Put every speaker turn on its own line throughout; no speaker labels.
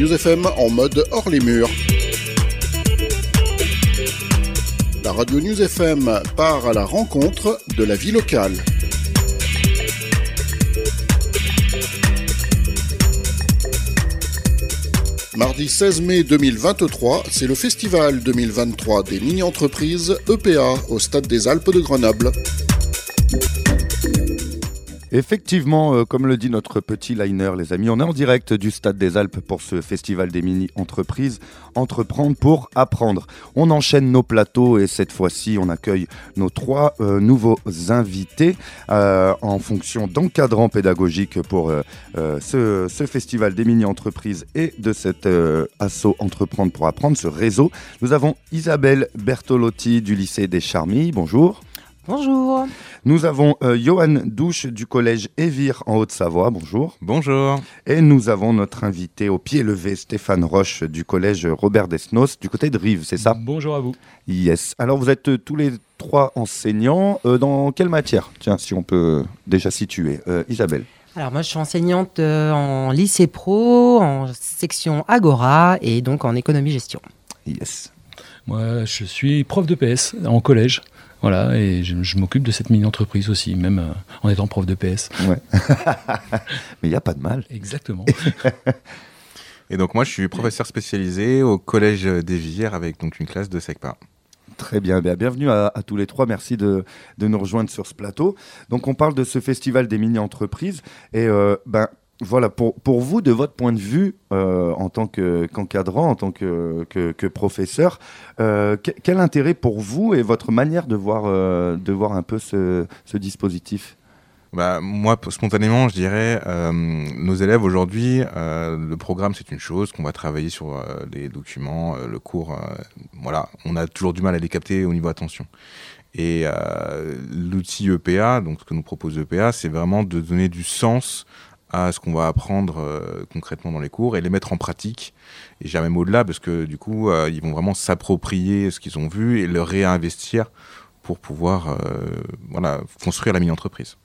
News FM en mode hors les murs. La radio News FM part à la rencontre de la vie locale. Mardi 16 mai 2023, c'est le festival 2023 des mini-entreprises EPA au Stade des Alpes de Grenoble.
Effectivement, comme le dit notre petit liner, les amis, on est en direct du Stade des Alpes pour ce festival des mini-entreprises, Entreprendre pour apprendre. On enchaîne nos plateaux et cette fois-ci, on accueille nos 3 nouveaux invités en fonction d'encadrants pédagogiques pour ce festival des mini-entreprises et de cet asso Entreprendre pour apprendre, ce réseau. Nous avons Isabelle Bertolotti du lycée des Charmilles. Bonjour.
Bonjour.
Nous avons Johan Douche du collège Évire en Haute-Savoie. Bonjour.
Bonjour.
Et nous avons notre invité au pied levé, Stéphane Roche du collège Robert Desnos du côté de Rives, c'est ça?
Bonjour à vous.
Yes. Alors vous êtes tous les 3 enseignants. Dans quelle matière? Tiens, si on peut déjà situer. Isabelle.
Alors moi je suis enseignante en lycée pro, en section Agora et donc en économie-gestion.
Yes.
Moi je suis prof de PS en collège. Voilà, et je m'occupe de cette mini-entreprise aussi, même en étant prof de PS.
Ouais. Mais il n'y a pas de mal.
Exactement.
Et donc moi, je suis professeur spécialisé au collège d'Évire avec donc une classe de SECPA.
Très bien, bienvenue à tous les 3, merci de nous rejoindre sur ce plateau. Donc on parle de ce festival des mini-entreprises et voilà, pour vous, de votre point de vue, en tant qu'encadrant, en tant que professeur, quel intérêt pour vous et votre manière de voir un peu ce dispositif?
Moi, spontanément, je dirais, nos élèves aujourd'hui, le programme c'est une chose, qu'on va travailler sur les documents, le cours, voilà, on a toujours du mal à les capter au niveau attention. Et l'outil EPA, donc ce que nous propose EPA, c'est vraiment de donner du sens à ce qu'on va apprendre concrètement dans les cours et les mettre en pratique. Et j'irais même au-delà parce que du coup, ils vont vraiment s'approprier ce qu'ils ont vu et le réinvestir pour pouvoir construire la mini-entreprise.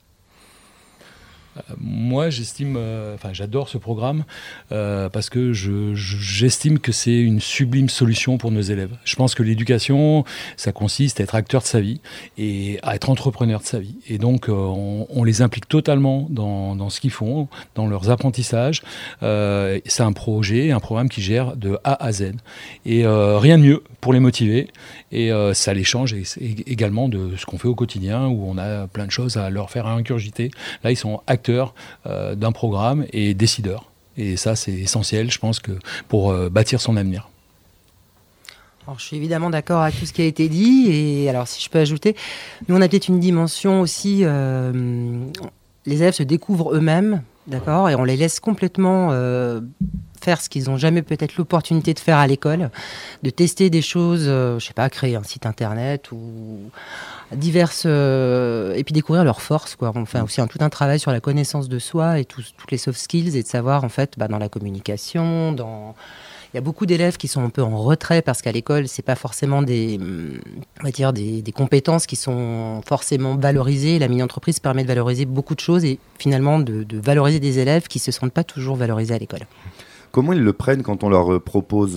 Moi, j'adore ce programme parce que j'estime que c'est une sublime solution pour nos élèves. Je pense que l'éducation, ça consiste à être acteur de sa vie et à être entrepreneur de sa vie. Et donc, on les implique totalement dans ce qu'ils font, dans leurs apprentissages. C'est un programme qui gère de A à Z. Et rien de mieux pour les motiver. Et ça les change également de ce qu'on fait au quotidien, où on a plein de choses à leur faire ingurgiter. Là, ils sont acteurs d'un programme et décideurs. Et ça, c'est essentiel, je pense, pour bâtir son avenir.
Alors, je suis évidemment d'accord avec tout ce qui a été dit. Et alors, si je peux ajouter, nous, on a peut-être une dimension aussi... les élèves se découvrent eux-mêmes, d'accord, et on les laisse complètement faire ce qu'ils n'ont jamais peut-être l'opportunité de faire à l'école, de tester des choses, je sais pas, créer un site internet ou diverses... et puis découvrir leurs forces, quoi. On fait aussi tout un travail sur la connaissance de soi et toutes les soft skills et de savoir, en fait, dans la communication, Il y a beaucoup d'élèves qui sont un peu en retrait parce qu'à l'école, c'est pas forcément des compétences qui sont forcément valorisées. La mini-entreprise permet de valoriser beaucoup de choses et finalement de valoriser des élèves qui se sentent pas toujours valorisés à l'école.
Comment ils le prennent quand on leur propose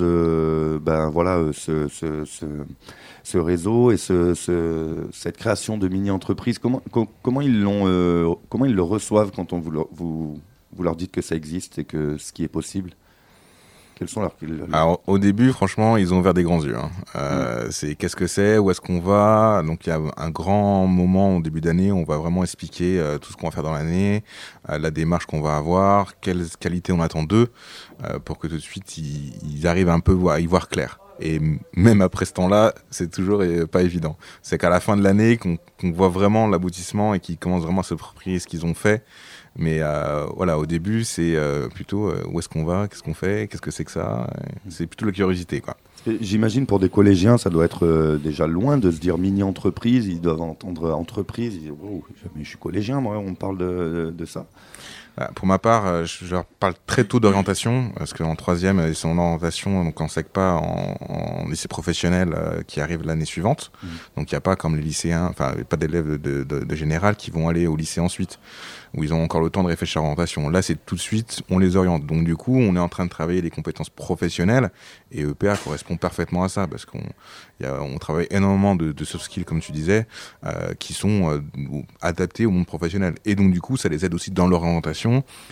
ce réseau et cette création de mini-entreprise? Comment ils le reçoivent quand vous leur dites que ça existe et que ce qui est possible? Quels sont leurs...
Alors, au début, franchement, ils ont ouvert des grands yeux. C'est qu'est-ce que c'est, où est-ce qu'on va. Donc, il y a un grand moment au début d'année où on va vraiment expliquer tout ce qu'on va faire dans l'année, la démarche qu'on va avoir, quelles qualités on attend d'eux, pour que tout de suite, ils arrivent un peu à y voir clair. Et même après ce temps-là, c'est toujours pas évident. C'est qu'à la fin de l'année, qu'on voit vraiment l'aboutissement et qu'ils commencent vraiment à s'approprier ce qu'ils ont fait. Mais au début, c'est plutôt où est-ce qu'on va, qu'est-ce qu'on fait, qu'est-ce que c'est que ça. C'est plutôt la curiosité, quoi.
J'imagine pour des collégiens, ça doit être déjà loin de se dire mini-entreprise. Ils doivent entendre entreprise. Ils disent oh, mais je suis collégien, moi, on me parle de ça.
Pour ma part, je leur parle très tôt d'orientation, parce qu'en troisième, ils sont en orientation, donc en SECPA, en lycée professionnel qui arrive l'année suivante. Donc il n'y a pas comme les lycéens, enfin pas d'élèves de général qui vont aller au lycée ensuite, où ils ont encore le temps de réfléchir à l'orientation. Là, c'est tout de suite, on les oriente. Donc du coup, on est en train de travailler les compétences professionnelles, et EPA correspond parfaitement à ça, parce qu'on travaille énormément de soft skills, comme tu disais, qui sont adaptés au monde professionnel. Et donc du coup, ça les aide aussi dans leur orientation,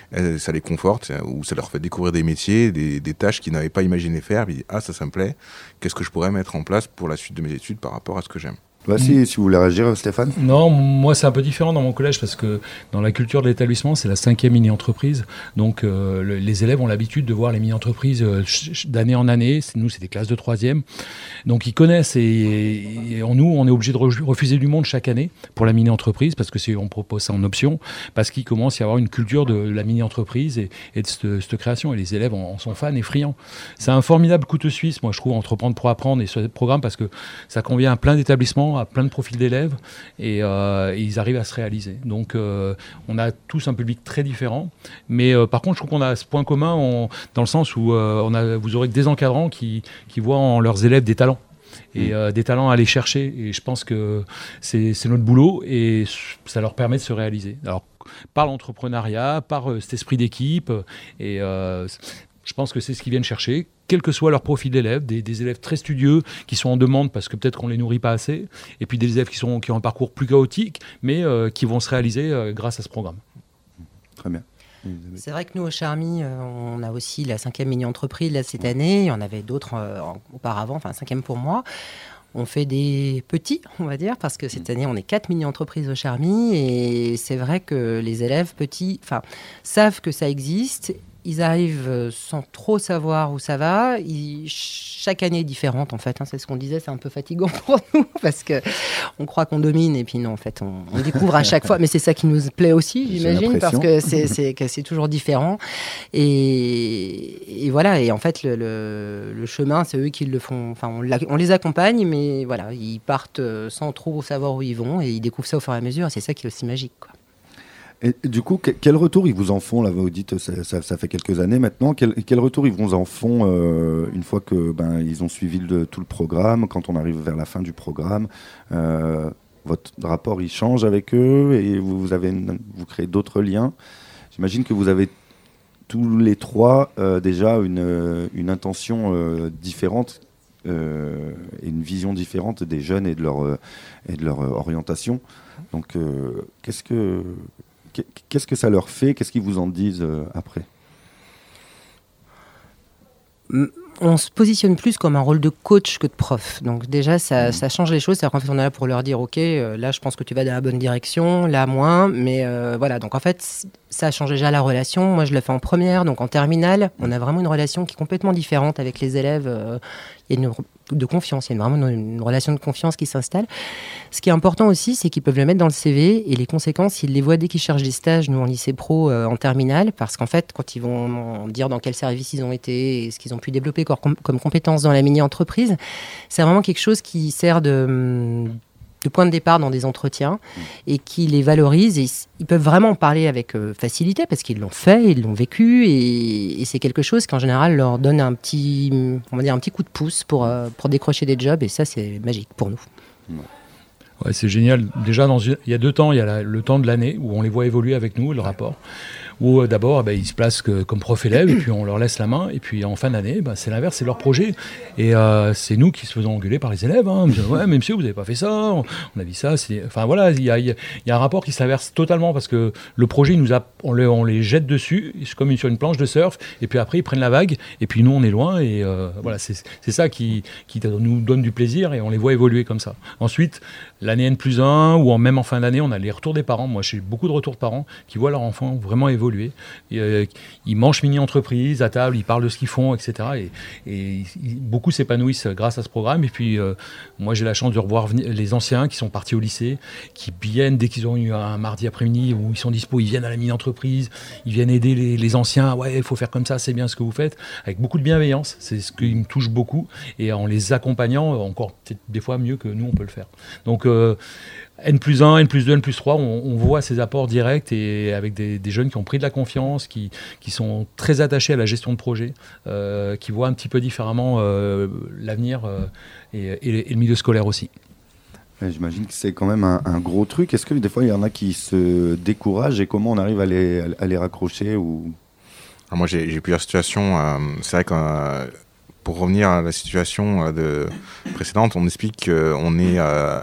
ça les conforte, ou ça leur fait découvrir des métiers, des tâches qu'ils n'avaient pas imaginé faire. Ils disent, ah, ça me plaît, qu'est-ce que je pourrais mettre en place pour la suite de mes études par rapport à ce que j'aime.
Si vous voulez réagir, Stéphane.
Non, moi c'est un peu différent dans mon collège parce que dans la culture de l'établissement, c'est la 5e mini-entreprise. Donc les élèves ont l'habitude de voir les mini-entreprises d'année en année. Nous, c'est des classes de 3e. Donc ils connaissent et nous, on est obligé de refuser du monde chaque année pour la mini-entreprise parce que on propose ça en option, parce qu'il commence à y avoir une culture de la mini-entreprise et de cette création. Et les élèves en sont fans et friands. C'est un formidable couteau suisse, moi je trouve, Entreprendre pour apprendre et ce programme parce que ça convient à plein d'établissements, à plein de profils d'élèves et ils arrivent à se réaliser. Donc on a tous un public très différent, mais par contre je trouve qu'on a ce point commun dans le sens où vous aurez que des encadrants qui voient en leurs élèves des talents. Et des talents à aller chercher, et je pense que c'est notre boulot et ça leur permet de se réaliser. Alors par l'entrepreneuriat, par cet esprit d'équipe, et je pense que c'est ce qu'ils viennent chercher, quel que soit leur profil d'élèves, des élèves très studieux qui sont en demande parce que peut-être qu'on ne les nourrit pas assez, et puis des élèves qui ont un parcours plus chaotique, mais qui vont se réaliser grâce à ce programme.
Très bien.
C'est vrai que nous, au Charmy, on a aussi la 5e mini-entreprise là, cette année. Il y en avait d'autres auparavant, enfin 5e pour moi. On fait des petits, on va dire, parce que cette année, on est 4 mini-entreprises au Charmy. Et c'est vrai que les élèves petits savent que ça existe. Ils arrivent sans trop savoir où ça va. Chaque année est différente, en fait. C'est ce qu'on disait, c'est un peu fatigant pour nous parce qu'on croit qu'on domine et puis non, en fait, on découvre à chaque fois. Mais c'est ça qui nous plaît aussi, j'imagine, parce que c'est toujours différent. Et voilà, et en fait, le chemin, c'est eux qui le font. Enfin, on les accompagne, mais voilà, ils partent sans trop savoir où ils vont et ils découvrent ça au fur et à mesure. Et c'est ça qui est aussi magique, quoi.
Et du coup, quel retour ils vous en font là, vous dites, ça fait quelques années maintenant. Quel retour ils vous en font une fois que ils ont suivi tout le programme, quand on arrive vers la fin du programme, votre rapport il change avec eux et vous créez d'autres liens. J'imagine que vous avez tous les trois déjà une intention différente et une vision différente des jeunes et de leur orientation. Donc, qu'est-ce que ça leur fait? Qu'est-ce qu'ils vous en disent après?
On se positionne plus comme un rôle de coach que de prof. Donc déjà, ça change les choses. C'est-à-dire qu'en fait, on est là pour leur dire, OK, là, je pense que tu vas dans la bonne direction, là, moins. Mais voilà, donc en fait, ça change déjà la relation. Moi, je le fais en première, donc en terminale. On a vraiment une relation qui est complètement différente avec les élèves. Il y a de confiance, il y a vraiment une relation de confiance qui s'installe. Ce qui est important aussi, c'est qu'ils peuvent le mettre dans le CV et les conséquences, ils les voient dès qu'ils cherchent des stages, nous en lycée pro, en terminale, parce qu'en fait, quand ils vont dire dans quel service ils ont été et ce qu'ils ont pu développer comme compétences dans la mini-entreprise, c'est vraiment quelque chose qui sert de point de départ dans des entretiens et qui les valorise. Et ils peuvent vraiment en parler avec facilité parce qu'ils l'ont fait, ils l'ont vécu et c'est quelque chose qui en général leur donne un petit coup de pouce pour décrocher des jobs et ça c'est magique pour nous.
Ouais, c'est génial. Déjà, il y a 2 temps. Il y a le temps de l'année où on les voit évoluer avec nous, le rapport. Où d'abord, ils se placent comme prof-élève et puis on leur laisse la main. Et puis en fin d'année, c'est l'inverse, c'est leur projet. Et c'est nous qui se faisons engueuler par les élèves. En disant, ouais, mais monsieur, vous n'avez pas fait ça. On a dit ça. Enfin voilà, il y a un rapport qui s'inverse totalement parce que le projet, on les jette dessus, comme sur une planche de surf. Et puis après, ils prennent la vague. Et puis nous, on est loin. Et voilà, c'est ça qui nous donne du plaisir et on les voit évoluer comme ça. Ensuite, l'année N+1 ou même en fin d'année, on a les retours des parents. Moi, j'ai beaucoup de retours de parents qui voient leur enfant vraiment évoluer évoluer. Ils mangent mini-entreprise à table, ils parlent de ce qu'ils font, etc. Et beaucoup s'épanouissent grâce à ce programme. Et puis, moi, j'ai la chance de revoir les anciens qui sont partis au lycée, qui viennent dès qu'ils ont eu un mardi après-midi où ils sont dispo, ils viennent à la mini-entreprise, ils viennent aider les anciens. Ouais, il faut faire comme ça, c'est bien ce que vous faites, avec beaucoup de bienveillance. C'est ce qui me touche beaucoup. Et en les accompagnant, encore peut-être des fois mieux que nous, on peut le faire. Donc, N+1, N+2, N+3, on voit ces apports directs et avec des jeunes qui ont pris de la confiance, qui sont très attachés à la gestion de projet, qui voient un petit peu différemment l'avenir et le milieu scolaire aussi.
J'imagine que c'est quand même un gros truc. Est-ce que des fois il y en a qui se découragent et comment on arrive à les raccrocher ou...
Alors moi j'ai plusieurs situations. C'est vrai que pour revenir à la situation précédente, on explique qu'on est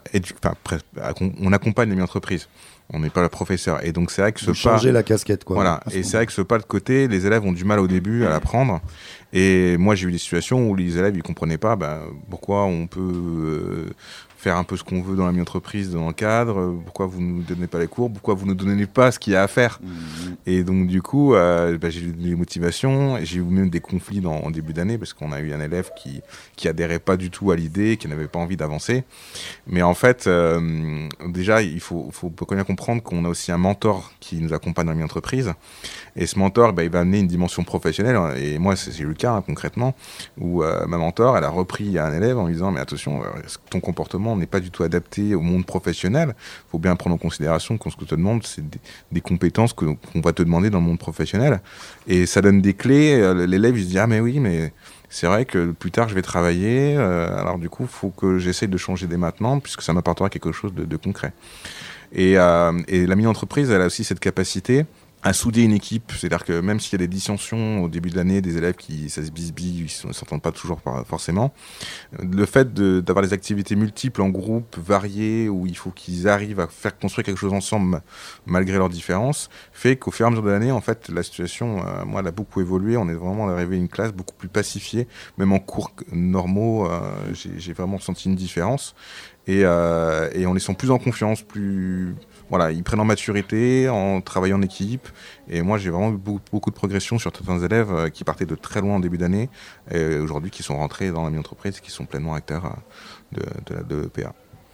on accompagne les mini-entreprises. On n'est pas le professeur. Et donc c'est vrai que ce pas...
changer la casquette, quoi.
Voilà. Et c'est vrai que ce pas de côté, les élèves ont du mal au début à l'apprendre. Et moi j'ai eu des situations où les élèves ils comprenaient pas pourquoi on peut faire un peu ce qu'on veut dans la mini-entreprise, dans le cadre, pourquoi vous nous donnez pas les cours, pourquoi vous ne donnez pas ce qu'il y a à faire. Et donc du coup, j'ai eu des motivations, j'ai eu même des conflits en début d'année, parce qu'on a eu un élève qui adhérait pas du tout à l'idée, qui n'avait pas envie d'avancer. Mais en fait, déjà, il faut bien comprendre qu'on a aussi un mentor qui nous accompagne dans la mini-entreprise. Et ce mentor, il va amener une dimension professionnelle. Et moi, c'est le cas, concrètement, où ma mentor, elle a repris un élève en lui disant « Mais attention, ton comportement n'est pas du tout adapté au monde professionnel. Il faut bien prendre en considération que ce que te demande, c'est des compétences qu'on va te demander dans le monde professionnel. » Et ça donne des clés. L'élève, il se dit « Ah mais oui, mais c'est vrai que plus tard, je vais travailler. Alors du coup, il faut que j'essaye de changer dès maintenant, puisque ça m'apportera quelque chose de concret. » Et la mini-entreprise, elle a aussi cette capacité à souder une équipe, c'est-à-dire que même s'il y a des dissensions au début de l'année, des élèves qui ça se bisbillent, ils ne s'entendent pas toujours forcément, le fait d'avoir des activités multiples en groupe, variées, où il faut qu'ils arrivent à faire construire quelque chose ensemble malgré leurs différences, fait qu'au fur et à mesure de l'année, en fait, la situation, moi, elle a beaucoup évolué, on est vraiment arrivé à une classe beaucoup plus pacifiée, même en cours normaux, j'ai vraiment senti une différence, et on les sent plus en confiance, voilà, ils prennent en maturité, en travaillant en équipe. Et moi, j'ai vraiment eu beaucoup de progression sur certains élèves qui partaient de très loin en début d'année et aujourd'hui qui sont rentrés dans la mini-entreprise et qui sont pleinement acteurs de EPA.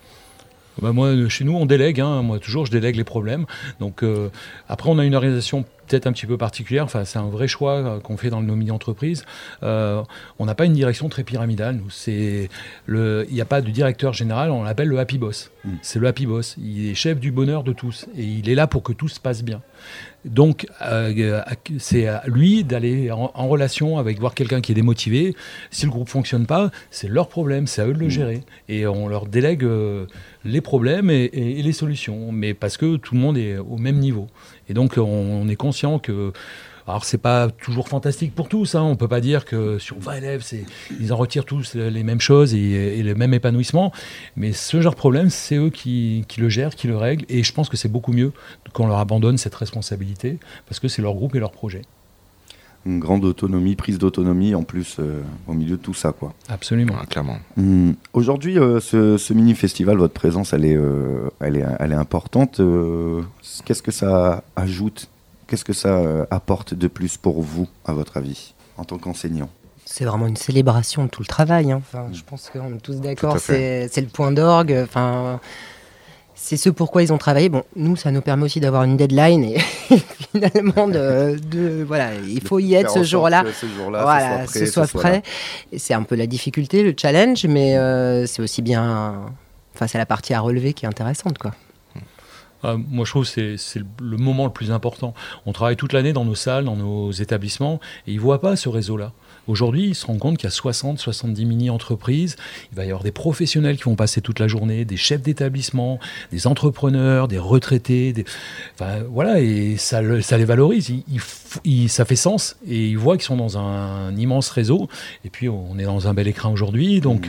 Moi, chez nous, on délègue. Moi, toujours, je délègue les problèmes. Donc, après, on a une organisation peut-être un petit peu particulière. Enfin, c'est un vrai choix qu'on fait dans nos mini-entreprises. On n'a pas une direction très pyramidale. Il n'y a pas de directeur général. On l'appelle le happy boss. C'est le happy boss. Il est chef du bonheur de tous. Et il est là pour que tout se passe bien. Donc, c'est à lui d'aller en relation avec voir quelqu'un qui est démotivé. Si le groupe ne fonctionne pas, c'est leur problème, c'est à eux de le gérer. Et on leur délègue les problèmes et les solutions, mais parce que tout le monde est au même niveau. Et donc, on est conscient que... Alors, c'est pas toujours fantastique pour tous. On peut pas dire que sur 20 élèves, ils en retirent tous les mêmes choses et le même épanouissement. Mais ce genre de problème, c'est eux qui le gèrent, qui le règlent. Et je pense que c'est beaucoup mieux qu'on leur abandonne cette responsabilité parce que c'est leur groupe et leur projet.
Une grande autonomie, prise d'autonomie en plus au milieu de tout ça, quoi.
Absolument.
Ouais, clairement.
Aujourd'hui, ce mini-festival, votre présence, elle est importante. Qu'est-ce que ça ajoute ? Qu'est-ce que ça apporte de plus pour vous, à votre avis, en tant qu'enseignant ?
C'est vraiment une célébration de tout le travail. Enfin, je pense qu'on est tous d'accord, c'est le point d'orgue. Enfin, c'est ce pourquoi ils ont travaillé. Bon, nous, ça nous permet aussi d'avoir une deadline et finalement, voilà, il faut y être ce jour-là. Voilà, ce soit prêt. Et c'est un peu la difficulté, le challenge, mais c'est aussi bien... Enfin, c'est la partie à relever qui est intéressante, quoi.
Moi, je trouve que c'est le moment le plus important. On travaille toute l'année dans nos salles, dans nos établissements, et ils ne voient pas ce réseau-là. Aujourd'hui, ils se rendent compte qu'il y a 60-70 mini-entreprises. Il va y avoir des professionnels qui vont passer toute la journée, des chefs d'établissement, des entrepreneurs, des retraités. Enfin, voilà, et ça les valorise. Ça fait sens. Et ils voient qu'ils sont dans un immense réseau. Et puis, on est dans un bel écrin aujourd'hui. Donc,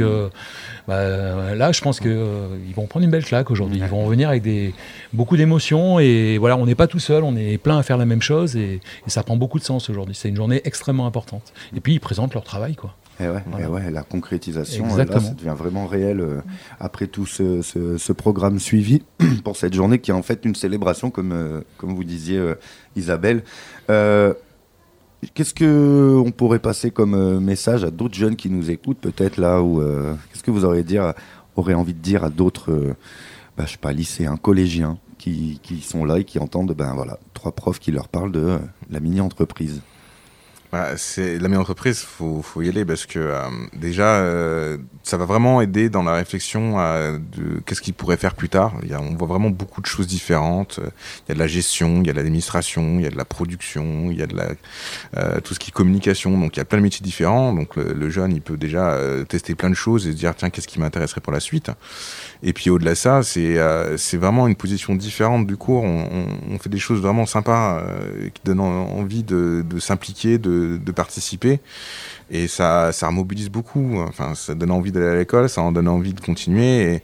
là, je pense qu'ils vont prendre une belle claque aujourd'hui. Ils vont revenir avec beaucoup d'émotions. Et voilà, on n'est pas tout seul. On est plein à faire la même chose. Et ça prend beaucoup de sens aujourd'hui. C'est une journée extrêmement importante. Et puis, ils présentent leur travail, quoi.
Et ouais,
Voilà.
et ouais, la concrétisation, là,
Exactement.
ça devient vraiment réel après tout ce programme suivi pour cette journée qui est en fait une célébration, comme vous disiez, Isabelle. Qu'est-ce qu'on pourrait passer comme message à d'autres jeunes qui nous écoutent, peut-être là, ou qu'est-ce que vous aurez envie de dire à d'autres, je sais pas, lycéens, collégiens qui sont là et qui entendent, voilà, 3 profs qui leur parlent de la mini-entreprise?
C'est la mini-entreprise, faut y aller parce que déjà, ça va vraiment aider dans la réflexion de qu'est-ce qu'ils pourraient faire plus tard. On voit vraiment beaucoup de choses différentes. Il y a de la gestion, il y a de l'administration, il y a de la production, il y a de tout ce qui est communication. Donc il y a plein de métiers différents. Donc le jeune, il peut déjà tester plein de choses et se dire tiens, qu'est-ce qui m'intéresserait pour la suite. Et puis au-delà de ça, c'est vraiment une position différente du cours. On fait des choses vraiment sympas qui donnent envie de s'impliquer, de participer, et ça mobilise beaucoup. Enfin, ça donne envie d'aller à l'école, ça en donne envie de continuer,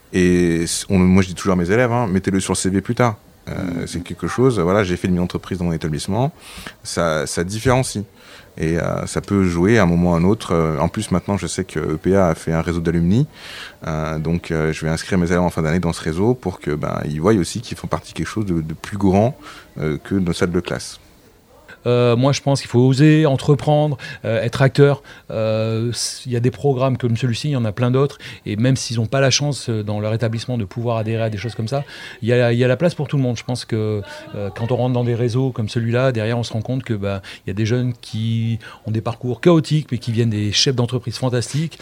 moi je dis toujours à mes élèves, mettez-le sur le CV plus tard. C'est quelque chose, voilà, j'ai fait une entreprise dans mon établissement, ça différencie. Et ça peut jouer à un moment ou à un autre. En plus, maintenant, je sais que EPA a fait un réseau d'alumni. Donc, je vais inscrire mes élèves en fin d'année dans ce réseau pour que ils voient aussi qu'ils font partie de quelque chose de plus grand que nos salles de classe.
Moi, je pense qu'il faut oser entreprendre, être acteur. Il y a des programmes comme celui-ci, il y en a plein d'autres. Et même s'ils n'ont pas la chance dans leur établissement de pouvoir adhérer à des choses comme ça, il y a la place pour tout le monde. Je pense que quand on rentre dans des réseaux comme celui-là, derrière, on se rend compte que y a des jeunes qui ont des parcours chaotiques, mais qui viennent des chefs d'entreprise fantastiques.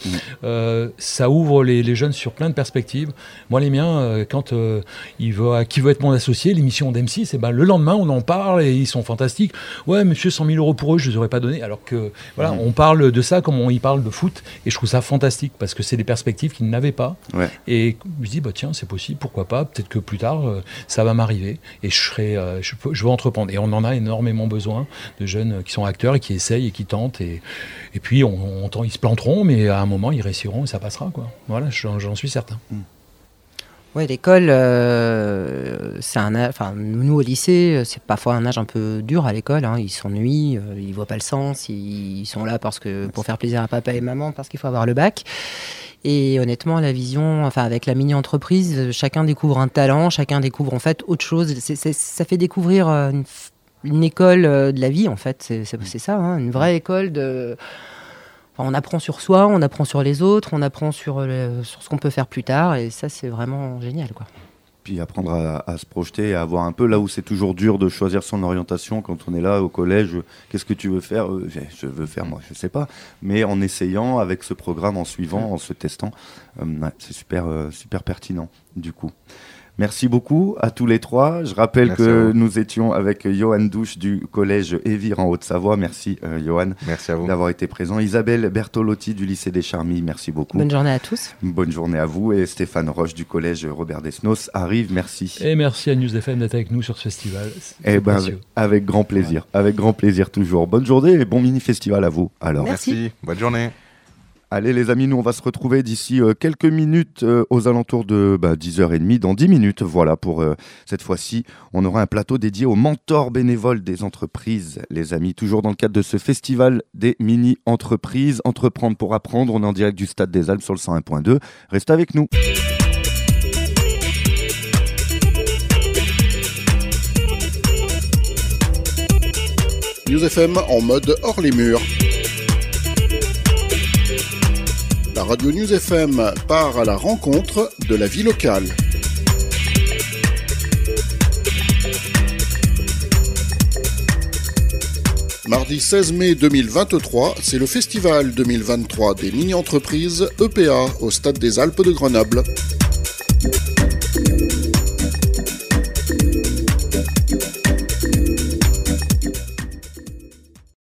Ça ouvre les jeunes sur plein de perspectives. Moi, les miens, quand qui veut être mon associé, l'émission d'M6, le lendemain, on en parle et ils sont fantastiques. Ouais, monsieur, 100 000 € pour eux, je ne les aurais pas donnés. Alors que, voilà, on parle de ça comme ils parlent de foot. Et je trouve ça fantastique parce que c'est des perspectives qu'ils n'avaient pas. Ouais. Et je me dis, tiens, c'est possible, pourquoi pas. Peut-être que plus tard, ça va m'arriver. Et je veux entreprendre. Et on en a énormément besoin de jeunes qui sont acteurs et qui essayent et qui tentent. Et puis, ils se planteront, mais à un moment, ils réussiront et ça passera, quoi. Voilà, j'en suis certain.
Ouais, l'école, c'est un âge. Enfin, nous au lycée, c'est parfois un âge un peu dur à l'école. Ils s'ennuient, ils voient pas le sens. Ils sont là pour faire plaisir à papa et maman parce qu'il faut avoir le bac. Et honnêtement, la vision, avec la mini-entreprise, chacun découvre un talent, chacun découvre en fait autre chose. Ça fait découvrir une école de la vie en fait. C'est ça, une vraie école de. On apprend sur soi, on apprend sur les autres, on apprend sur ce qu'on peut faire plus tard, et ça, c'est vraiment génial, quoi.
Puis apprendre à se projeter et à voir un peu là où c'est toujours dur de choisir son orientation quand on est là au collège. Qu'est-ce que tu veux faire ? Je veux faire, moi, je sais pas. Mais en essayant, avec ce programme, en suivant, en se testant, c'est super pertinent, du coup. Merci beaucoup à tous les 3. Je rappelle Merci que nous étions avec Johan Douche du collège Évire en Haute-Savoie. Merci Johan d'avoir été présent. Isabelle Bertolotti du lycée des Charmilles, merci beaucoup.
Bonne journée à tous.
Bonne journée à vous. Et Stéphane Roche du collège Robert Desnos arrive, merci.
Et merci à News FM d'être avec nous sur ce festival.
Avec grand plaisir, avec grand plaisir toujours. Bonne journée et bon mini-festival à vous. Alors.
Merci, bonne journée.
Allez les amis, nous on va se retrouver d'ici quelques minutes aux alentours de 10h30, dans 10 minutes. Voilà, pour cette fois-ci, on aura un plateau dédié aux mentors bénévoles des entreprises. Les amis, toujours dans le cadre de ce festival des mini-entreprises. Entreprendre pour apprendre, on est en direct du Stade des Alpes sur le 101.2. Restez avec nous.
News FM en mode hors les murs. La radio News FM part à la rencontre de la vie locale. Mardi 16 mai 2023, c'est le festival 2023 des mini-entreprises EPA au Stade des Alpes de Grenoble.